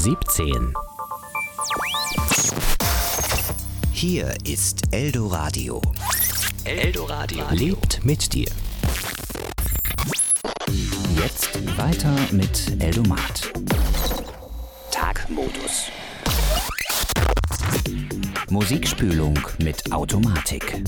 17. Hier ist Eldoradio. Eldoradio lebt mit dir. Jetzt weiter mit Eldomat. Tagmodus. Musikspülung mit Automatik.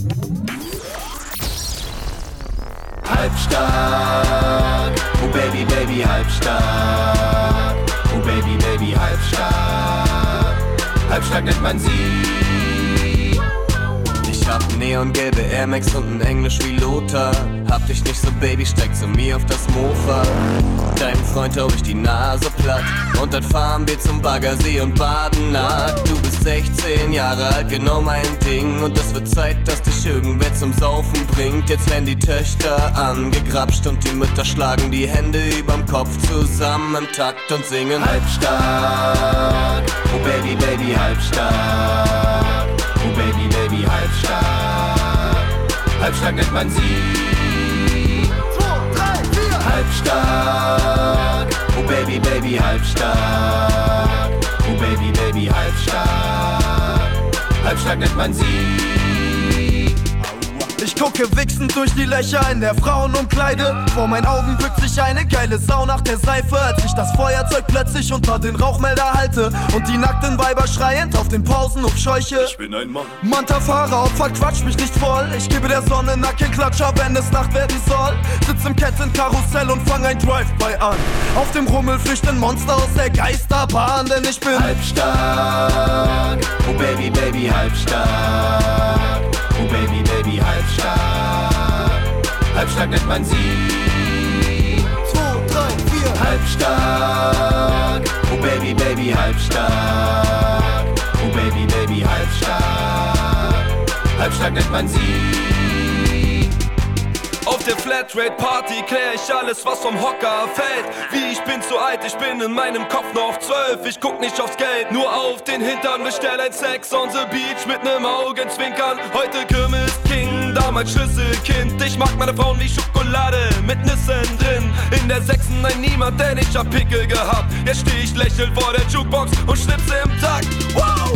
Halbstark, oh Baby, Baby, halbstark. Oh Baby, Baby, halbstark. Halbstark nennt man sie. Ich hab neongelbe Air Max und ein Englisch wie Lothar. Hab dich nicht so, Baby, steig zu mir auf das Mofa. Deinem Freund hau ich die Nase platt und dann fahren wir zum Baggersee und baden nackt. Du bist 16 Jahre alt, genau mein Ding. Und es wird Zeit, dass dich irgendwer zum Saufen bringt. Jetzt werden die Töchter angegrapscht und die Mütter schlagen die Hände überm Kopf zusammen im Takt und singen halbstark. Oh Baby, Baby, halbstark. Oh Baby, Baby, halbstark. Halbstark nennt man sie. 2, 3, 4. Halbstark. Oh Baby, Baby, halbstark. Oh Baby, Baby, halbstark. Halbstark nennt man sie. Ich gucke wichsend durch die Löcher in der Frauenumkleide. Vor meinen Augen bückt sich eine geile Sau nach der Seife, als ich das Feuerzeug plötzlich unter den Rauchmelder halte und die nackten Weiber schreiend auf den Pausenhof scheuche. Ich bin ein Mann. Manta-Fahrer, Opfer, quatsch mich nicht voll. Ich gebe der Sonne Nackenklatscher, wenn es Nacht werden soll. Sitz im Kettenkarussell und fang ein Drive-By an. Auf dem Rummel flüchten Monster aus der Geisterbahn, denn ich bin halbstark. Oh Baby, Baby, halbstark. Oh Baby, Baby, halbstark. Halbstark nennt man sie. 2, 3, 4. Halbstark. Oh Baby, Baby, halbstark. Oh Baby, Baby, halbstark. Halbstark nennt man sie. Auf der Flatrate Party klär ich alles, was vom Hocker fällt. Wie ich bin zu alt, ich bin in meinem Kopf noch 12. Ich guck nicht aufs Geld, nur auf den Hintern. Bestell ein Sex on the Beach mit nem Augenzwinkern. Heute Kirmes King, damals Schlüsselkind. Ich mag meine Frauen wie Schokolade mit Nüssen drin. In der 6. ein Niemand, denn ich hab Pickel gehabt. Jetzt steh ich lächelnd vor der Jukebox und schnipse im Takt. Wow!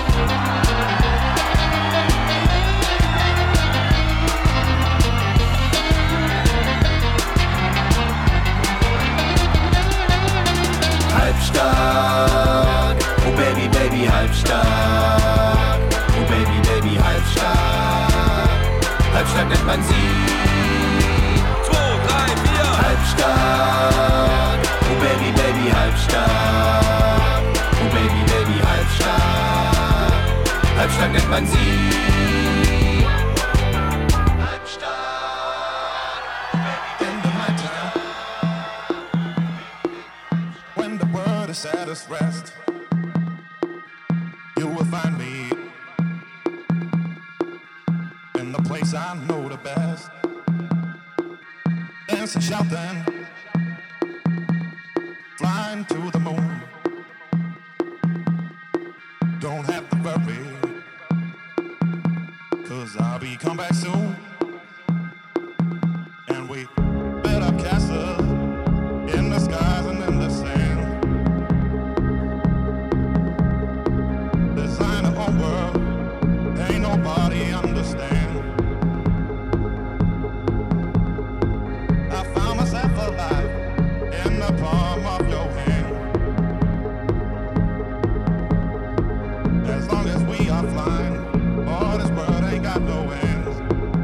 Halbstark, oh Baby, Baby, halbstark. Oh Baby, Baby, halbstark. Halbstark nennt man sie. 2, 3, 4. Halbstark, oh Baby, Baby, halbstark. Oh Baby, Baby, halbstark. Halbstark nennt man sie. Halbstark. At its rest, you will find me in the place I know the best. Dancing, shouting, flying to the moon. Don't have to worry, 'cause I'll be come back soon. And we build up castles in the skies and in the sand. World, ain't nobody understand. I found myself alive in the palm of your hand. As long as we are flying, oh, this world ain't got no ends.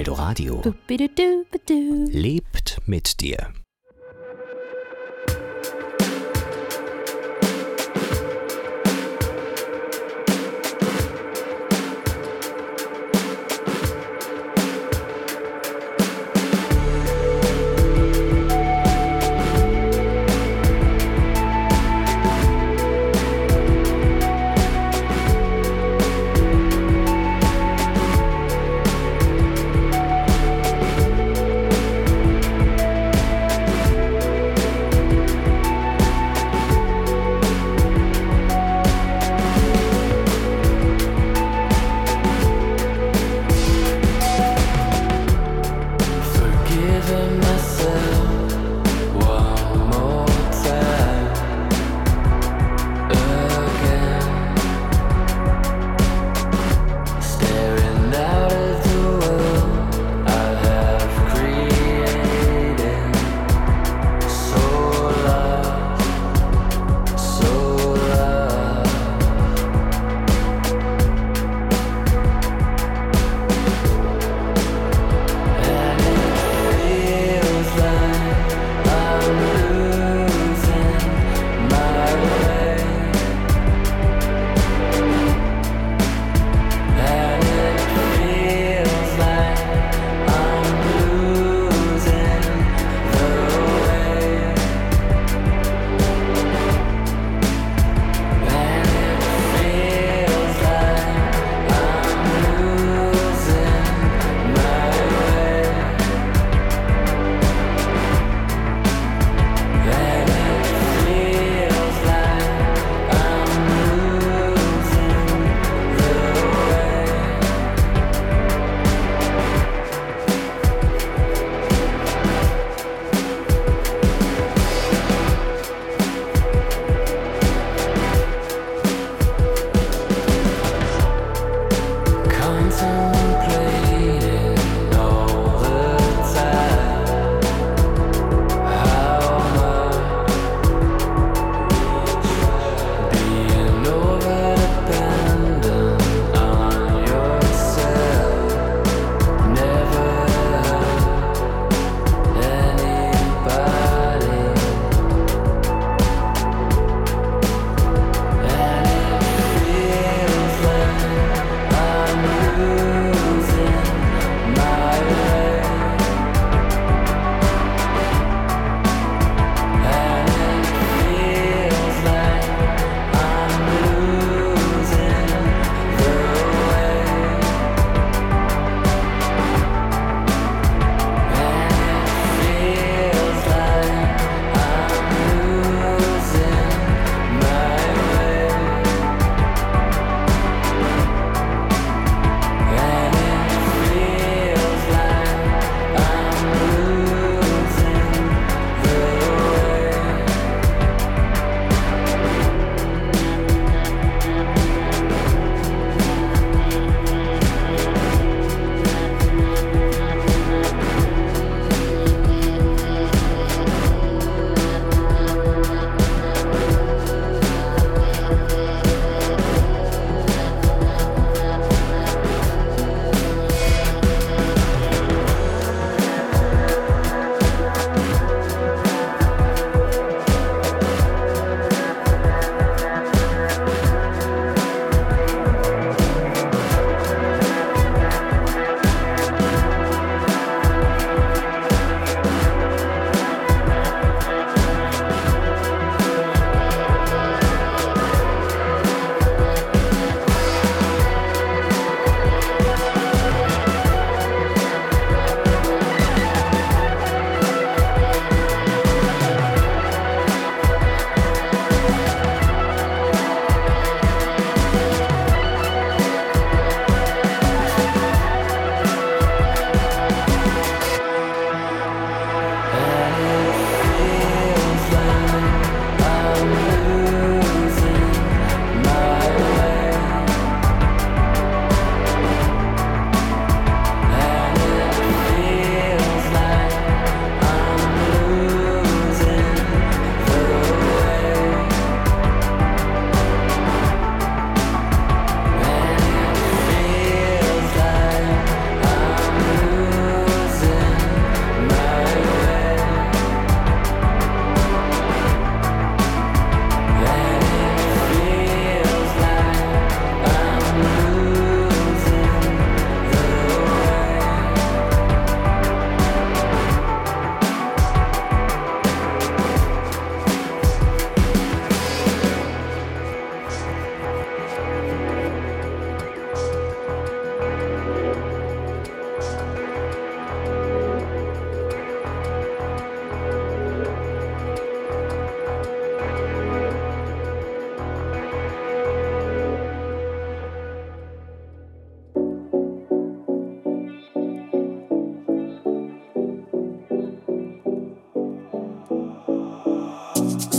Eldoradio lebt mit dir.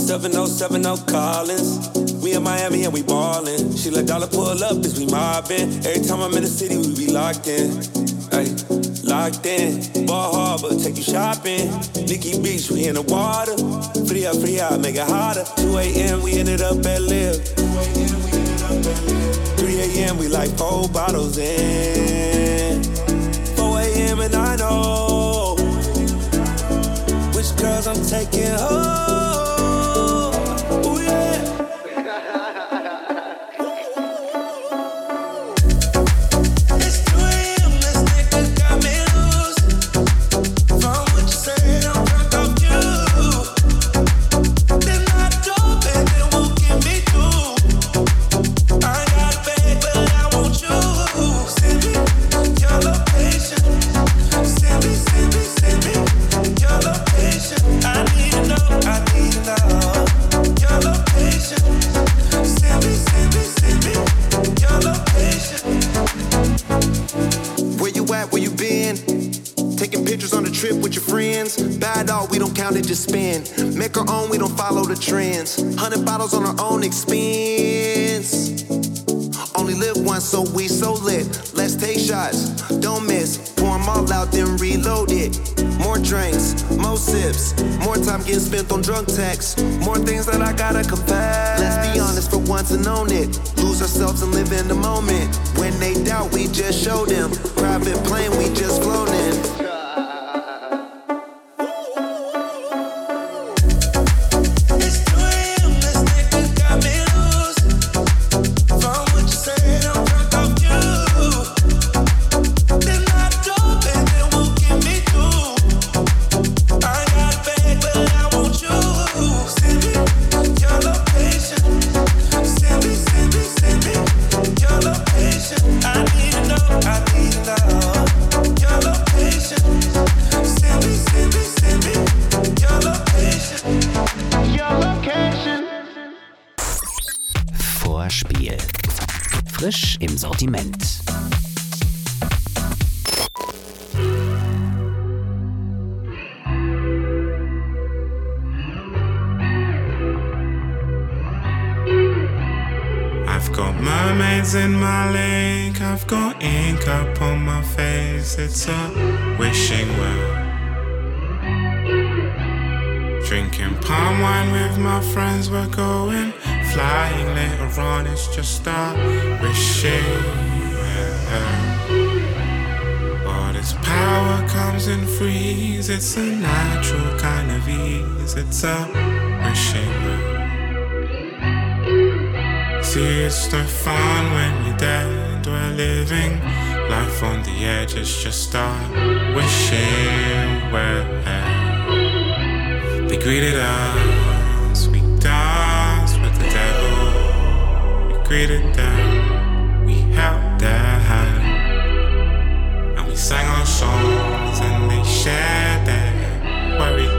770 Collins. We in Miami and we ballin'. She let dollar pull up as we mobbin'. Every time I'm in the city, we be locked in. Ay, locked in. Ball Harbor, take you shopping. Nikki Beach, we in the water. Free out, make it hotter. 2 a.m., we ended up at Live. 3 a.m., we like 4 bottles in. 4 a.m. and I know which girls I'm taking home. Just spend, make our own, we don't follow the trends. 100 bottles on our own expense. Only live once, so we so lit. Let's take shots, don't miss. Pour them all out, then reload it. More drinks, more sips. More time getting spent on drunk texts. More things that I gotta confess. Let's be honest for once and own it. Lose ourselves and live in the moment. When they doubt, we just show them. Private plane, we just flown in. Frisch im Sortiment. I've got mermaids in my lake, I've got ink up on my face, it's a wishing well. Drinking palm wine with my friends, we're going flying later on, it's just a wishing well. All this power comes in freeze, it's a natural kind of ease, it's a wishing well. See, it's no fun when you're dead, we're living life on the edge, it's just a wishing well. They greeted us, we danced with the devil. We greeted them, we held their hand, and we sang our songs and they shared their worries.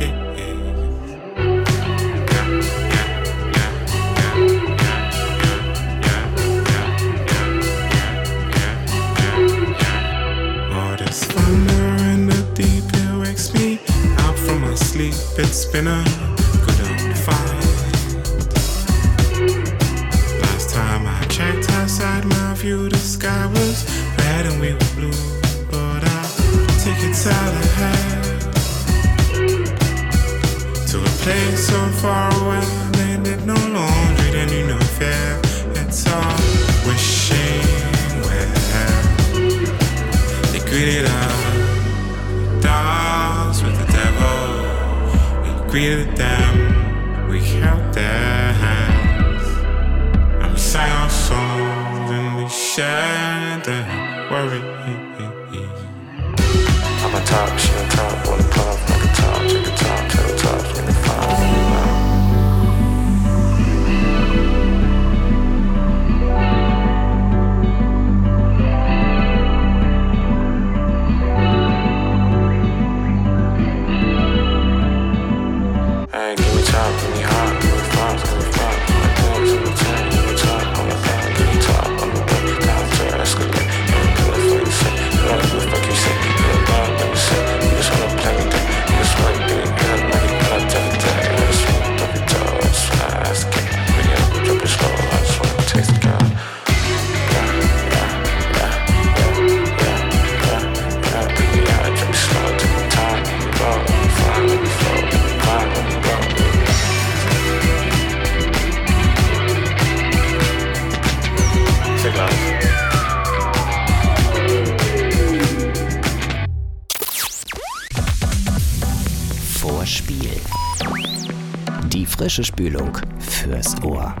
All this thunder in the deep, it wakes me out from my sleep. It's been a good old fight. Last time I checked outside my view, the sky was red and we were blue. But I'll take it out ahead to a place so far away. They did no laundry, they knew no fear. It's all wishing well. They greeted us, danced with the devil. We greeted them, we held their hands, and we sang our songs and we shared their worries. I'm on top, she on top, on the puff, like a top, check the top, tell the tops, when they find. Die frische Spülung fürs Ohr.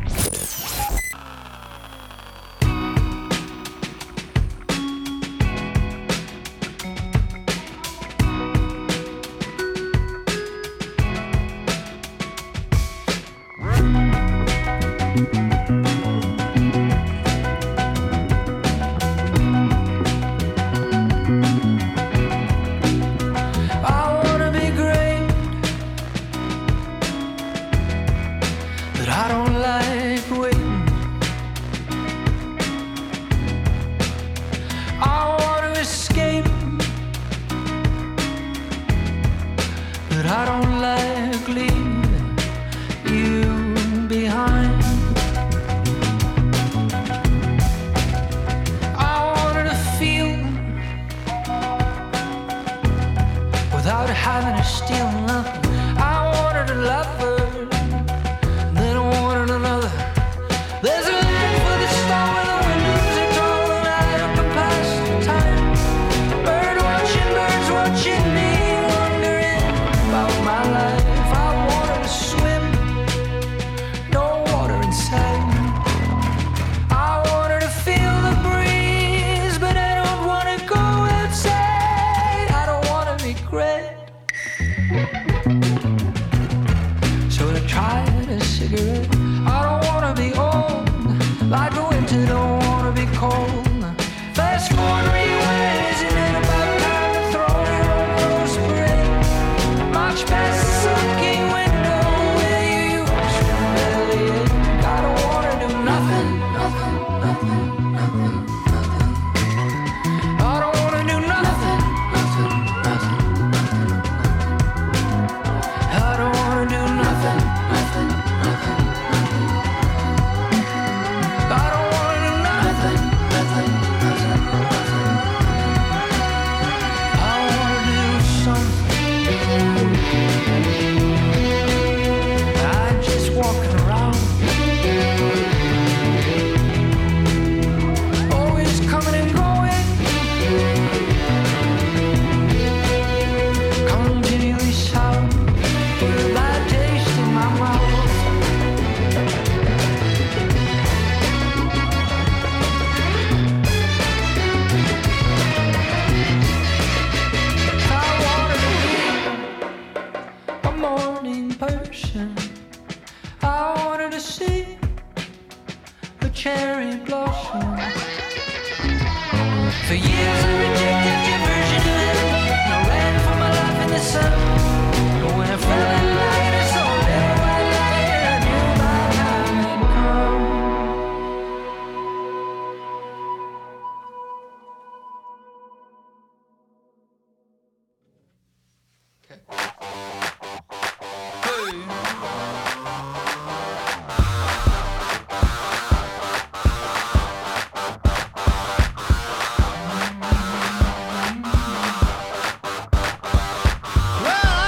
Well,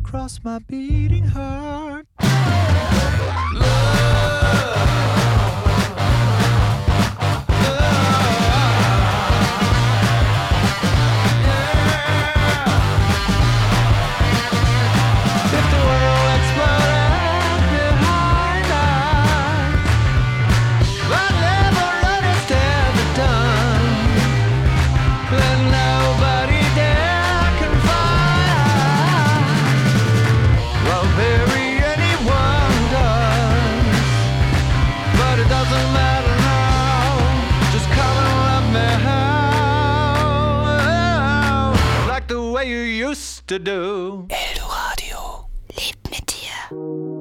across my beating heart. To do. Eldoradio lebt mit dir.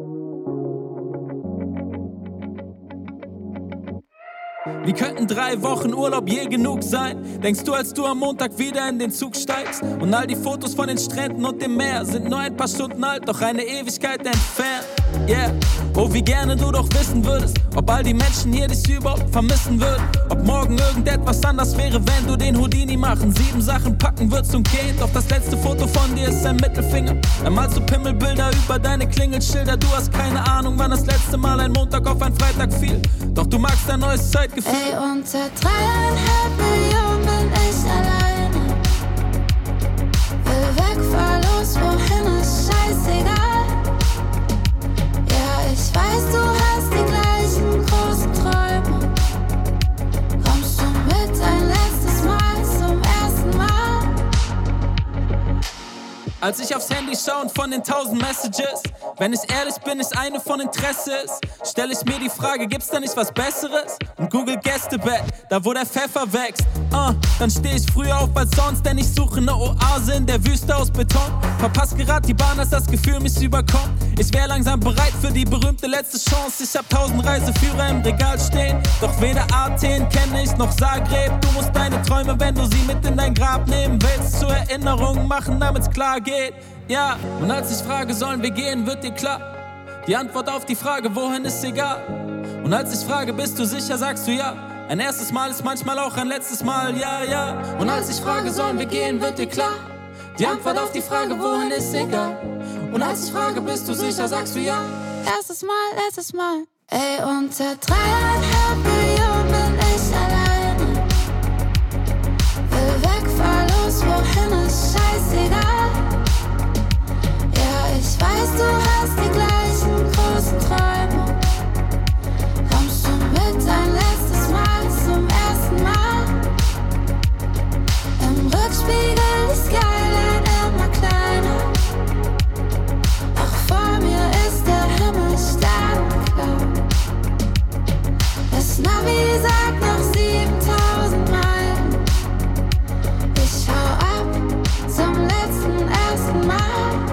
Wie könnten 3 Wochen Urlaub je genug sein? Denkst du, als du am Montag wieder in den Zug steigst? Und all die Fotos von den Stränden und dem Meer sind nur ein paar Stunden alt, doch eine Ewigkeit entfernt. Yeah, oh wie gerne du doch wissen würdest, ob all die Menschen hier dich überhaupt vermissen würden. Ob morgen irgendetwas anders wäre, wenn du den Houdini machen, 7 Sachen packen würdest und gehen. Doch das letzte Foto von dir ist ein Mittelfinger. Dann malst du Pimmelbilder über deine Klingelschilder. Du hast keine Ahnung, wann das letzte Mal ein Montag auf ein Freitag fiel. Doch du magst dein neues Zeitgefühl. Ey, unter 3,5 Millionen bin ich alleine. Will weg, fahr los, wohin ist scheißegal. Ja, ich weiß, du hast die gleichen großen Träume. Kommst du mit ein letztes Mal zum ersten Mal? Als ich aufs Handy schaue und von den 1000 Messages, wenn ich ehrlich bin, nicht eine von Interesse ist, stelle ich mir die Frage, gibt's da nicht was Besseres? Und Google Gästebett, da wo der Pfeffer wächst. Dann stehe ich früher auf als sonst, denn ich suche eine Oase in der Wüste aus Beton. Verpass grad die Bahn, als das Gefühl mich überkommt. Ich wär langsam bereit für die berühmte letzte Chance. Ich hab 1000 Reiseführer im Regal stehen, doch weder Athen kenne ich noch Zagreb. Du musst deine Träume, wenn du sie mit in dein Grab nehmen willst, zur Erinnerung machen, damit's klar geht. Ja, und als ich frage, sollen wir gehen, wird dir klar, die Antwort auf die Frage, wohin ist egal. Und als ich frage, bist du sicher, sagst du ja. Ein erstes Mal ist manchmal auch ein letztes Mal, ja, ja. Und als ich frage, sollen wir gehen, wird dir klar, die Antwort auf die Frage, wohin ist egal. Und als ich frage, bist du sicher, sagst du ja. Erstes Mal, letztes Mal. Ey, unter 3,5 Millionen bin ich alleine. Will weg, fahr los, wohin ist scheißegal. Ja, ich weiß, du hast die gleichen großen Träume. Kommst du mit ein letztes Mal zum ersten Mal? Im Rückspiegel die Skyline immer kleiner. Auch vor mir ist der Himmel sternenklar. Das Navi sagt noch 7000 Meilen. Ich hau ab zum ersten Mal.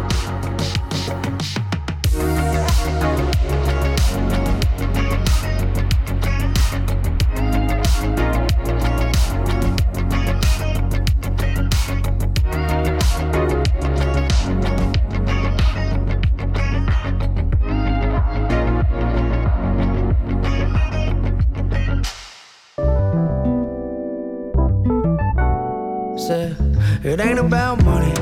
It ain't about money.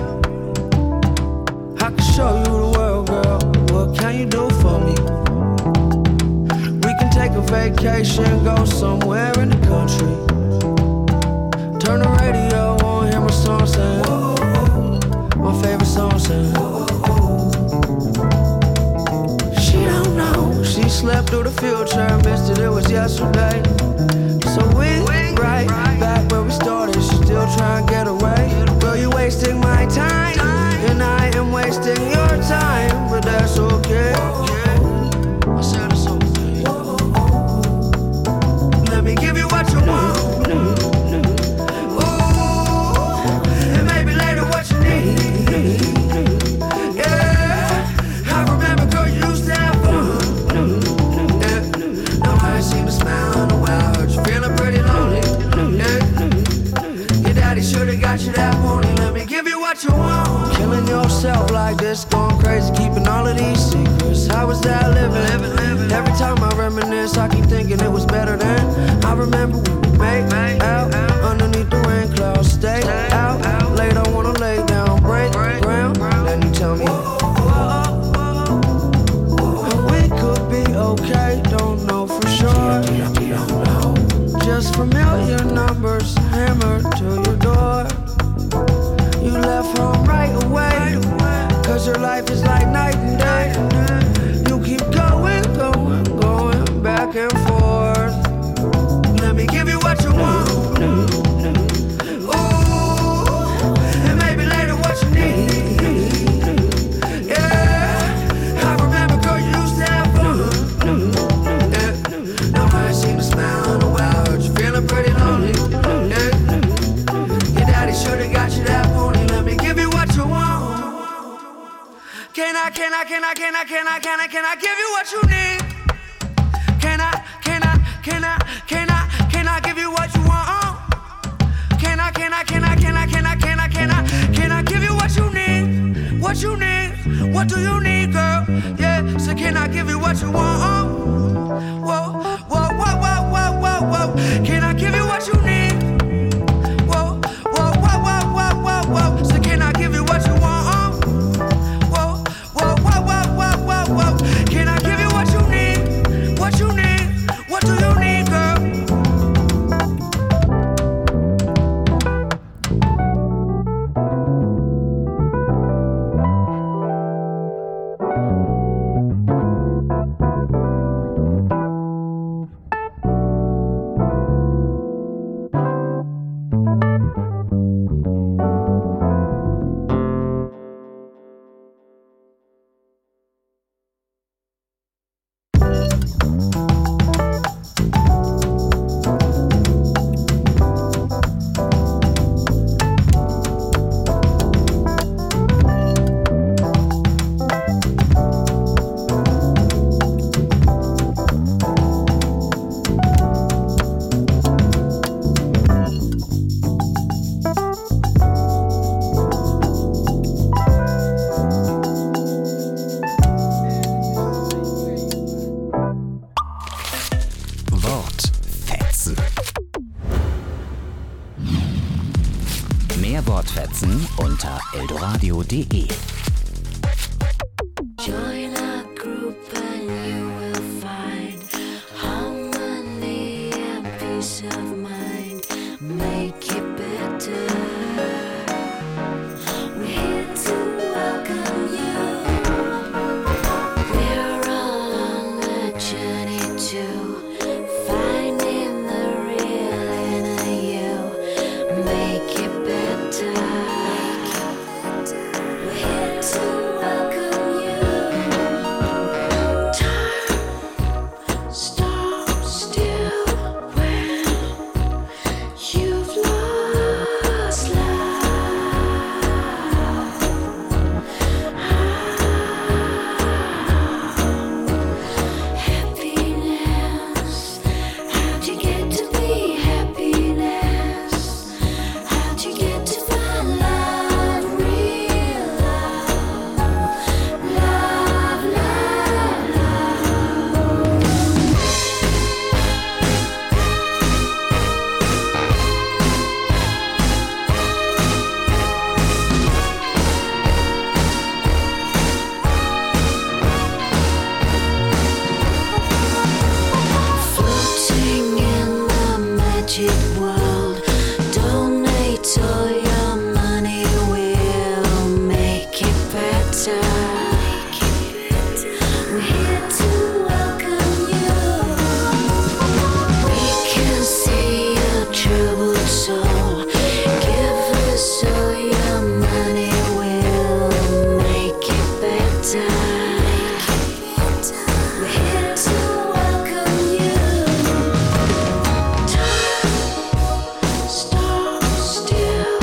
I can show you the world, girl. What can you do for me? We can take a vacation, go somewhere in the country. Turn the radio on, hear my song sing. My favorite song sing. She don't know. She slept through the field trip, missed it, it was yesterday. So we right back where we started. She still trying to get away. Girl, you wasting my time, and I am wasting your time, but that's okay. I said it's okay. Let me give you what you want. Ooh, and maybe later what you need. Yeah, I remember, girl, you used to have fun. Yeah, now I ain't seen a smile in a while. Heard you feeling pretty lonely. Yeah, your daddy should've got you that morning. Let me give you what you want. Killing yourself like this, going crazy, keeping all of these secrets. How was that living? Every time I reminisce, I keep thinking it was better then. I remember when we made out underneath the rain clouds. Stay out late, I wanna lay down, break ground. Then you tell me These familiar numbers hammered to your door. You left home right away, cause your life is like night and day. You keep going, going, going back and forth. Let me give you what you want. Ooh, and maybe later what you need. Yeah, I remember, girl, you used to have fun. Yeah, now I see the smile on the way. I heard you feeling pretty lonely. Yeah, your daddy should've got you that pony. Let me give you what you want. Can I give you what you need? Can I give you what you want? Can I give you what you need? What you need? What do you need, girl? Yeah, so can I give you what you want? Whoa, whoa, whoa, whoa, whoa, whoa, whoa. Can I give you what you need? Whoa, whoa, whoa, whoa, whoa, whoa, whoa. So can I give you what you want? Whoa, whoa, whoa, whoa, whoa, whoa, whoa. Can I give you what you need? What you need? What do you need, girl? Mehr Wortfetzen unter eldoradio.de. Join our group and you will find harmony and peace of mind. Make it better. We're here to welcome you. We're all on the journey to finding the real inner you. Make it better. We're here to welcome you. Time stops still when you've lost love. Happiness. How'd you get to be happiness? How'd you get to find love, real love? Love, love, love. Floating in the magic world, donate all your money, we'll make it better. We're here to welcome you. We can see your troubled soul. Give us all your money, we'll make it better. We're here to welcome you. Time stops still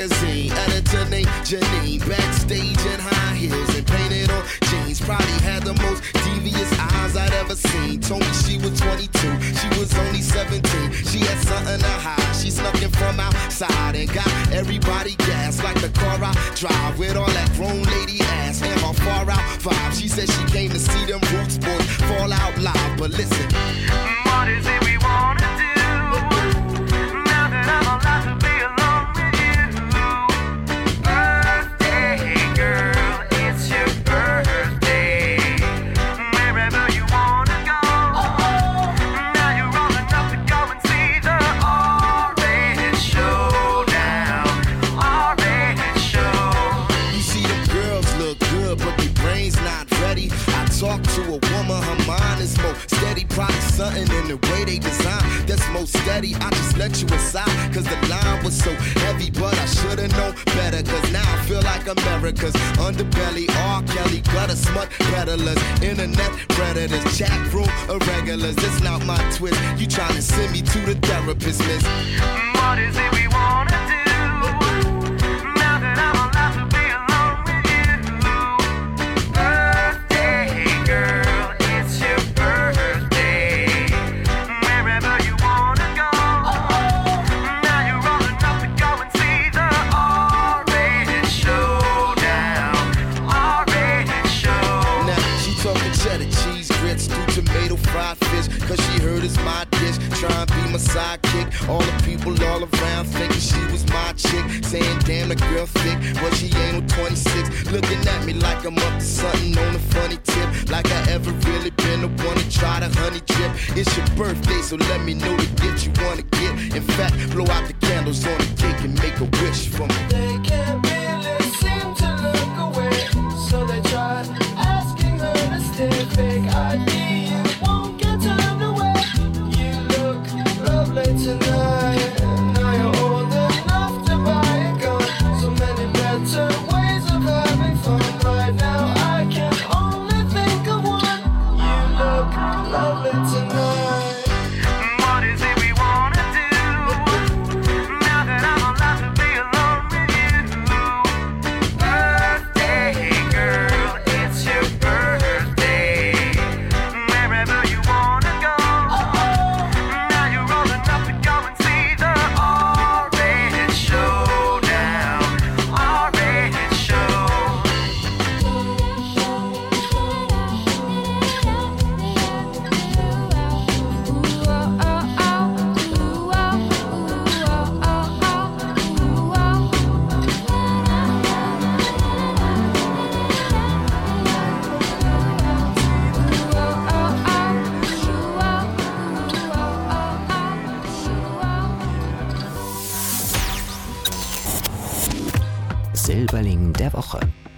magazine. Editor named Janine, backstage in high heels and painted on jeans. Probably had the most devious eyes I'd ever seen. Told me she was 22, she was only 17. She had something to hide, she snuck in from outside and got everybody gassed like the car I drive with all that grown lady ass and her far out vibe. She said she came to see them Roots boys fall out live, but listen, what is it we wanna do? Now that I'm allowed to be alone with you. Birthday girl, it's your birthday. Wherever you wanna go. Now you're old enough to go and see the orange showdown. Orange show. you see them girls look good, but their brains not ready. I talk to a woman, her mind is more steady. Probably something in the way they design that's more steady. I just let you aside, cause the line was so heavy. But I should've known better, cause now I feel like America's underbelly. R. Kelly, gutter smut peddlers, internet predators, chat room irregulars. It's not my twist, you tryna send me to the therapist, miss. What is it we wanna do? Now that I'm allowed to be alone with you. Birthday girl, it's your birthday. Wherever you wanna go. Now you're old enough to go and see the orange showdown. Orange show. Now she talking cheddar cheese, grits, through tomato fried fish, cause she heard it's my dish. Trying to be my sidekick. All the people all around thinking she was my chick. Saying damn, the girl thick, but she ain't no 26. Looking at me like I'm up to something on a funny tip. Like I ever really been the one to try the honey drip. It's your birthday, so let me know the gift you wanna get. In fact, blow out the candles on the cake and make a wish for me. They can't really seem to look away, so they try asking her to stay. Fake ID, you won't get turned away. You look lovely tonight. Now you're old enough to buy a gun. So many better ways of having fun. Right now I can only think of one. You look lovely tonight. What is it we wanna do? Now that I'm allowed to be alone with you. Birthday girl, it's your birthday. Wherever you wanna go. Now you're old enough to go and see the orange showdown. Orange show. Silberling der Woche.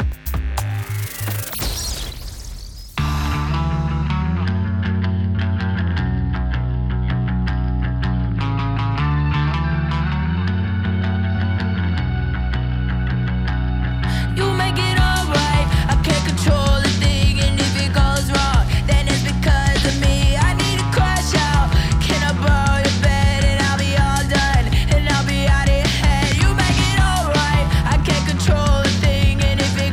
You make it alright. I can't control a thing, and if it goes wrong, then it's because of me. I need to crash out. Can I borrow your bed and I'll be all done, and I'll be out of your head. You make it alright. I can't control a thing, and if it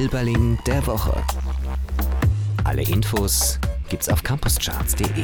Silberling der Woche. Alle Infos gibt's auf campuscharts.de.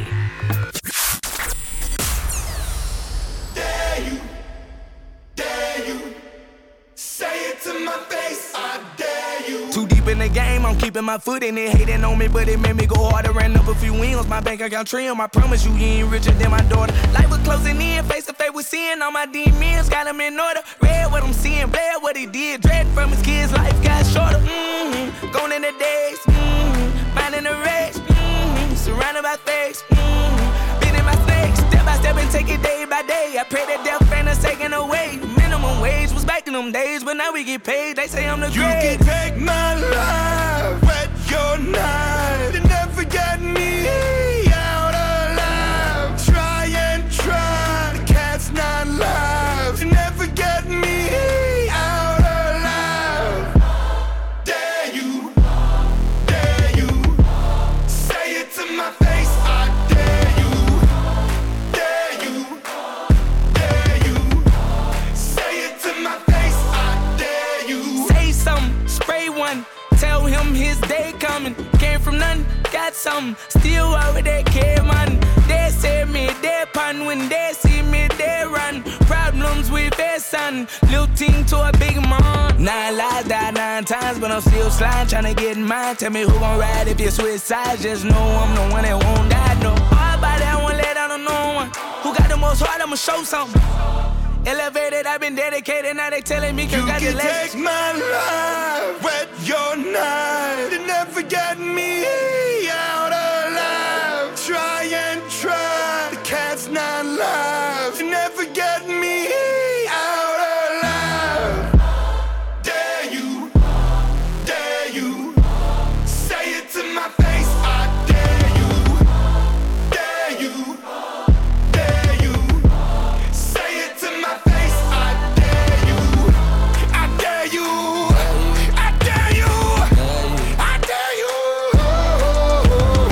Too deep in the game, I'm keeping my foot in it. Hating on me, but it made me go harder. Ran up a few wins, my bank account trim. I promise you, you ain't richer than my daughter. Life was closing in, face to face with sin. All my demons got them in order. Read what I'm seeing, bled what he did. Dread from his kids, life got shorter. Gone in the days, minding the race. Surrounded by fakes, beating my snakes. Step by step and take it day by day. I pray that death ain't us taken away. Minimum wage was back in them days, but now we get paid. They say I'm the great. You can take my life, wet your knife. You never get me out alive. Try and try, the cat's not live. You never get me out alive. Dare you, say it to my face. I dare you, say it to my face. I dare you. Say something, spray one. Tell him his day coming. Came from nothing, got something. Still over there, care man. They say me, they pun. When they see me, they run. Problems with their son. Little team to a big man. 9 lives, died 9 times, but I'm still sliding, trying to get mine. Tell me who gon' ride if you switch sides. Just know I'm the one that won't die, no. Hard body, I won't let down on no one. Who got the most heart, I'ma show something. Elevated, I've been dedicated, now they telling me congratulations. You can take my life, wet your knife. You never get me out alive. Try and try, the cat's not live. You never get me out alive. Dare you, say it to my face. I dare you, say it to my face. I dare you, I dare you, I dare you, I dare you.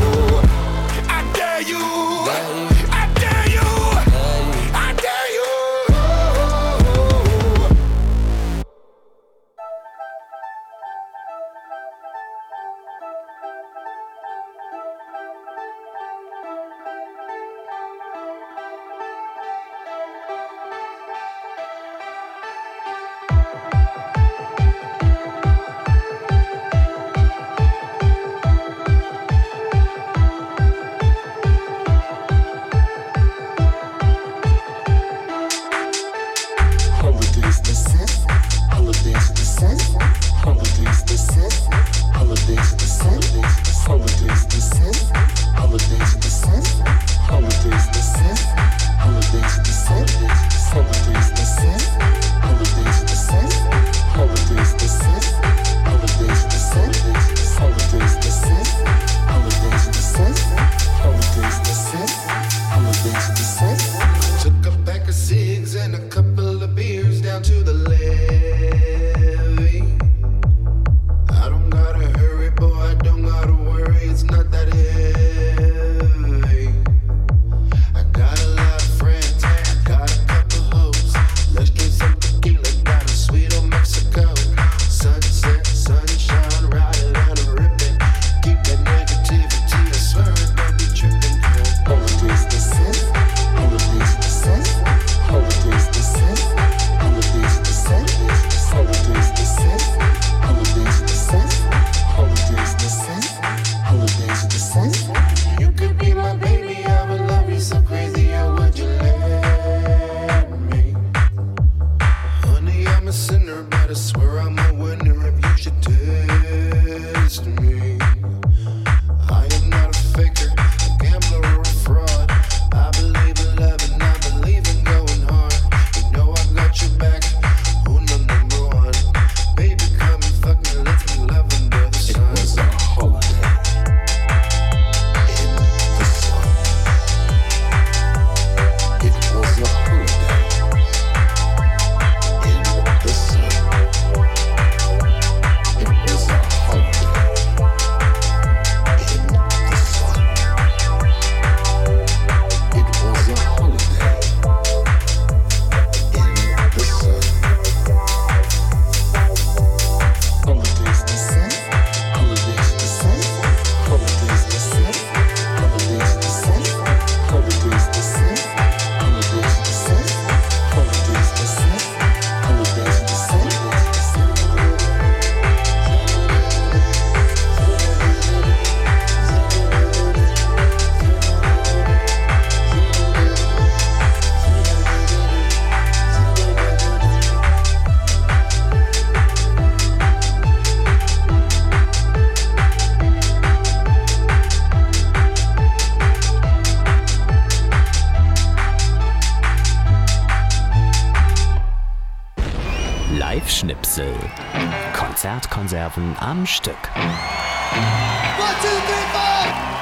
Live-Schnipsel. Konzertkonserven am Stück. 1, 2, 3, 4!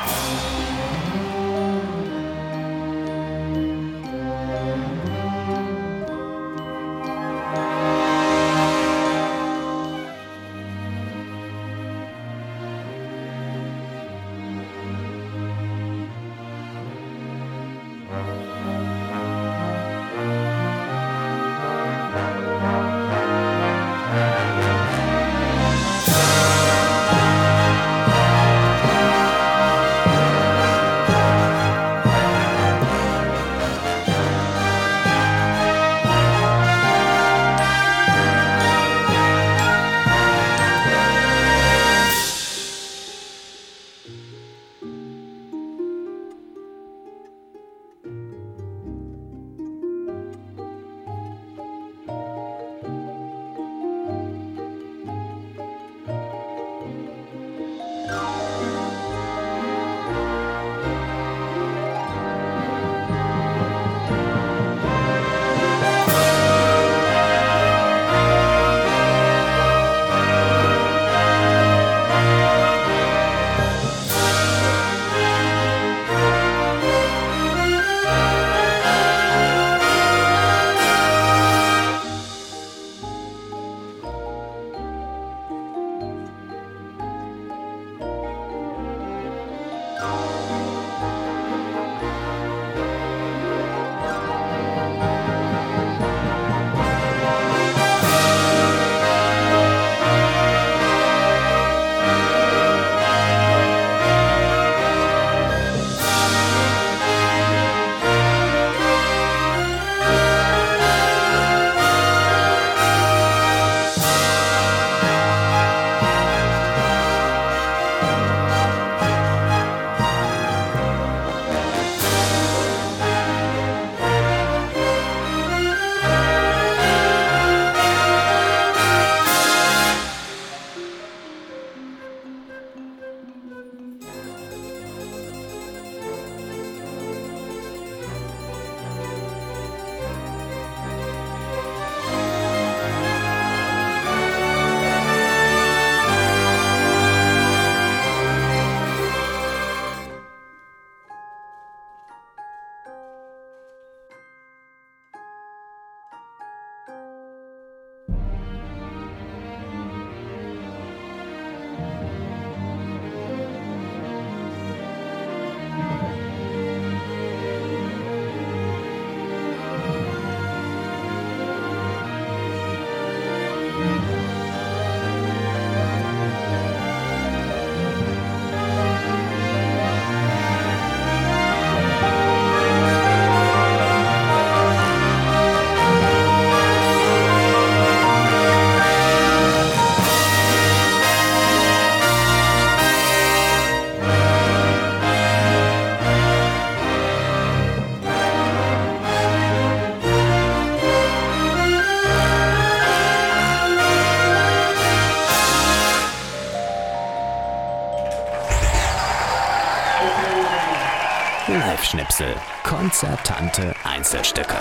Live-Schnipsel. Konzertante Einzelstücke.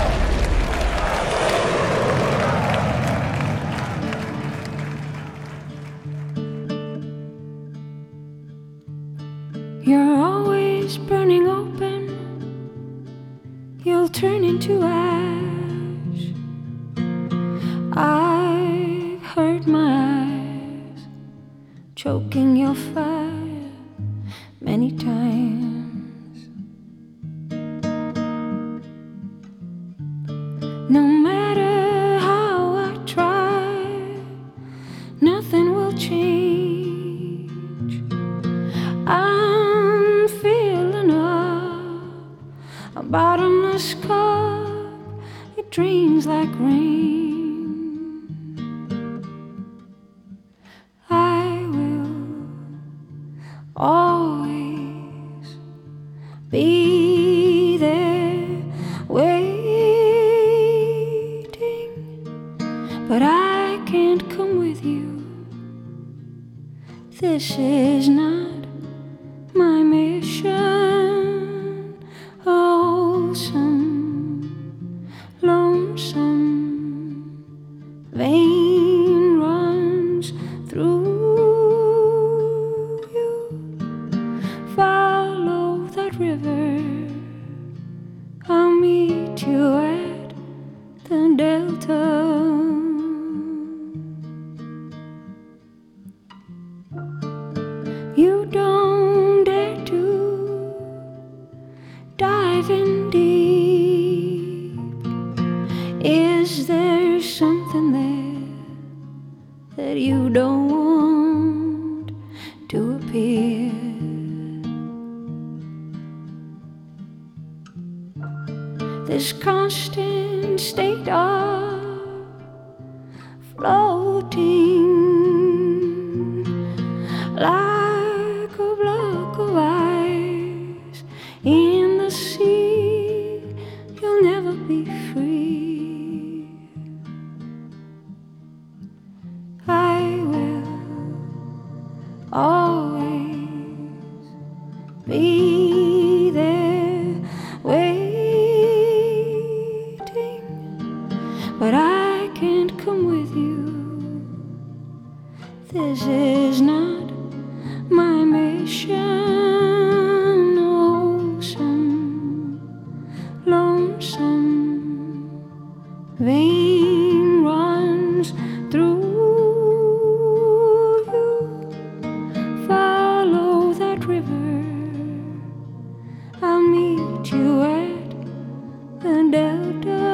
You're always burning open. You'll turn into ash. I've hurt my eyes, choking your fire many times. No matter how I try, nothing will change. I'm filling up a bottomless cup. It drains like rain. I will always be there waiting, but I can't come with you. This is not my mission. Oh, some lonesome, vain you at the Delta. You don't dare to dive in deep. Is there something there that you don't want to appear? This constant state of floating like a block of ice in the sea, you'll never be free. I will always be there waiting, but I can't come with you. This is not my mission. Oh, some lonesome vein runs through you. Follow that river, I'll meet you at the Delta.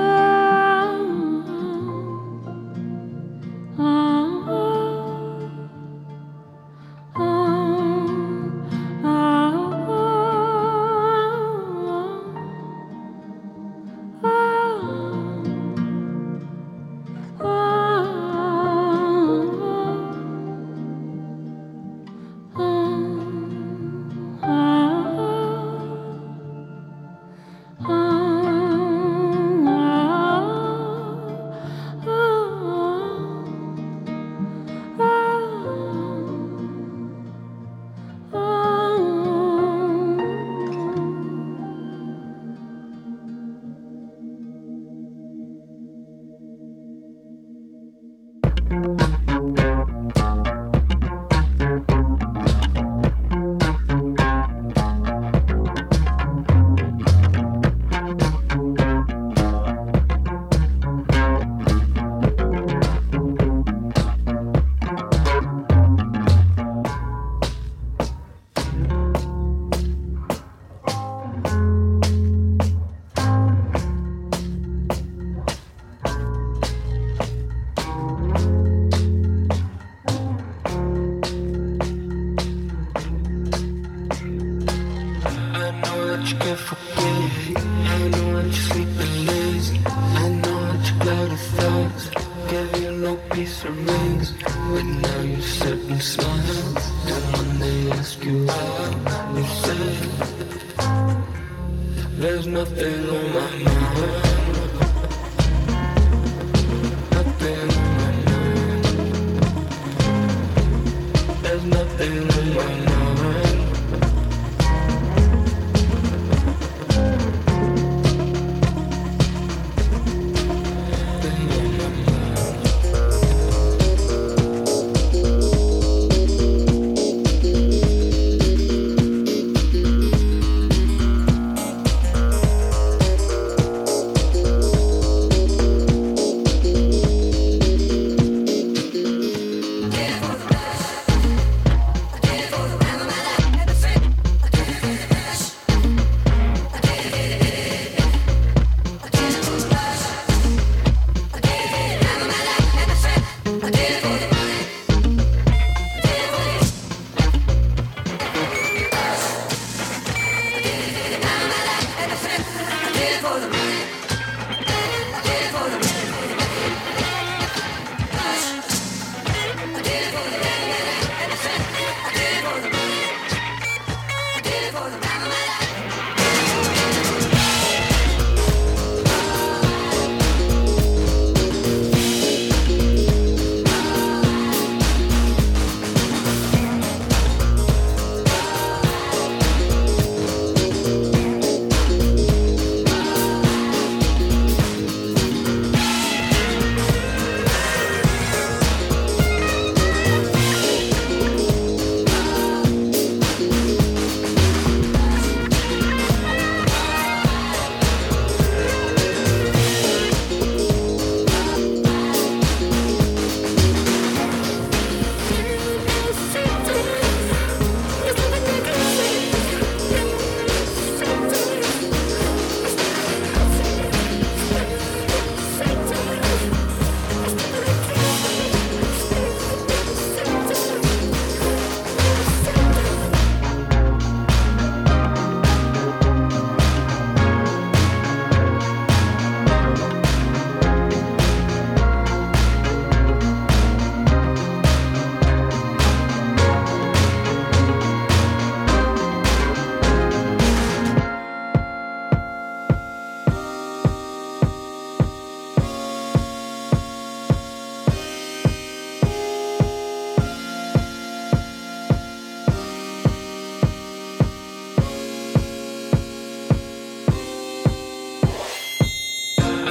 There's nothing on my mind. Nothing on my mind. There's nothing on my mind.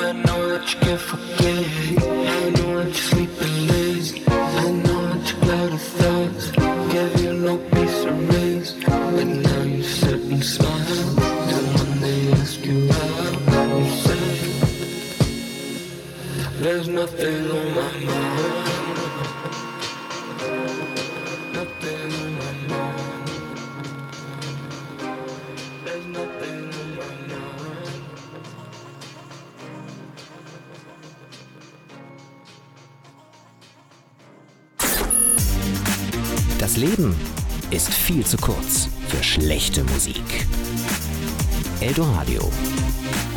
I know that you can't forget. I know that you're sleeping lazy. I know that you got a thoughts. Gave you no peace or rest. But now you sit and smile. And when they ask you out, you say, there's nothing on my mind. Nothing on my mind. There's nothing on my mind. Das Leben ist viel zu kurz für schlechte Musik. Eldoradio.